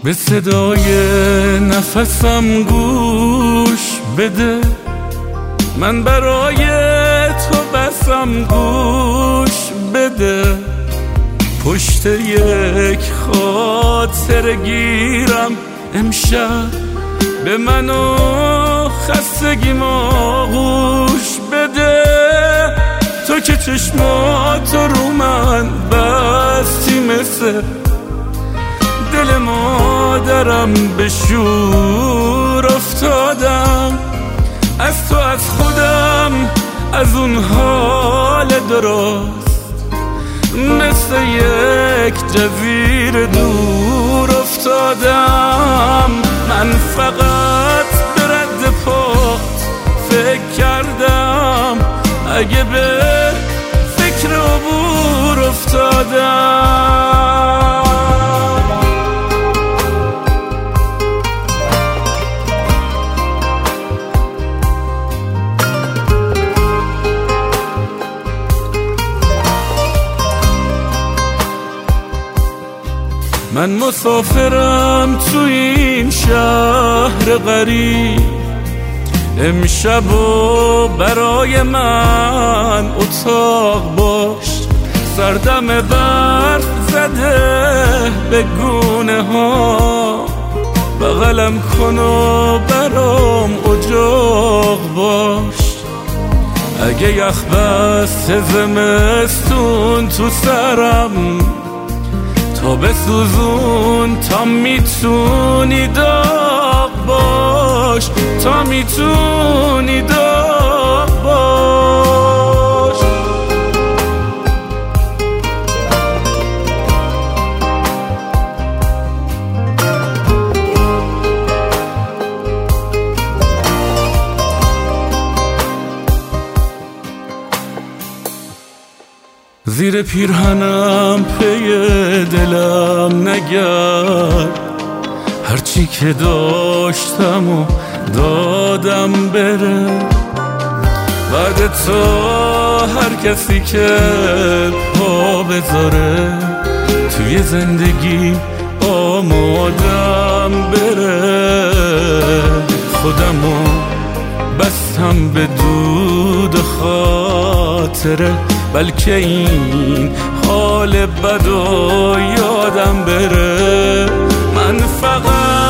به صدای نفسم گوش بده، من برای تو بسم گوش بده. پشت یک خاطر گیرم امشب، به من و خستگیم آغوش بده. تو که چشماتو رو من بستی، مثل دل مادرم به شور افتادم. از تو، از خودم، از اون حال درست، مثل یک جزیره دور افتادم. من فقط به رد پات فکر کردم، اگه به فکر عبور افتادم. من مسافرم تو این شهر غریب، امشب و برای من اتاق باش. سردم برف زده به گونه ها، بغلم کن و برام اجاق باش. اگه یخ بسته زمستون تو سرم، تا بسوزون تا میتونی داغ باش، تا میتونی داغ باش. زیر پیرهنم پی دلم نگرد، هرچی که داشتم و دادم بره. بعد تو هر کسی که پا بذاره توی زندگی آمادم بره. خودمو بستم به دود خاطره، بلکه این حال بد و یادم بره. من فقط